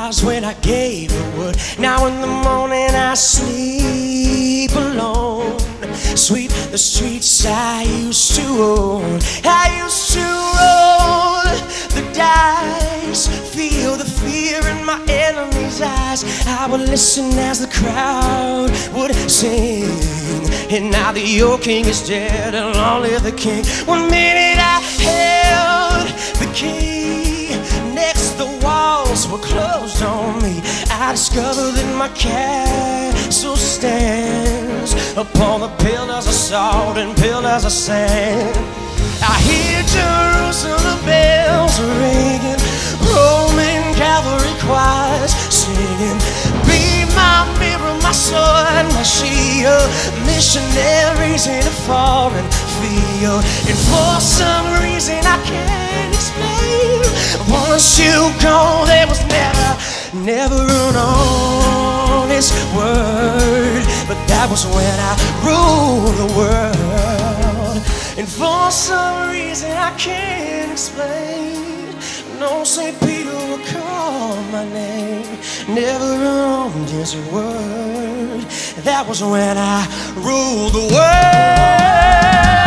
was when I gave the word. Now in the morning I sleep alone, sweep the streets I used to own. I used to roll the dice, feel the fear in my enemy's eyes. I would listen as the crowd would sing, and now the old king is dead and long live the king. 1 minute I held the key, next the walls were closed on me. I discovered that my castle stands upon the pillars of salt and pillars of sand. I hear Jerusalem bells ringing, Roman cavalry choirs singing. Be my mirror, my sword, my shield, missionaries in a foreign field. And for some reason I can't explain, once you go there was never an honest word. But that was when I ruled the world. And for some reason I can't explain, no St. Peter will call my name, never an honest word. That was when I ruled the world.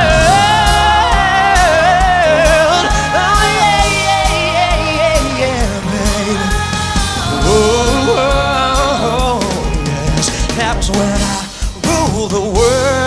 Oh yeah, yeah, yeah, yeah, baby. Oh, yes, that was when I ruled the world.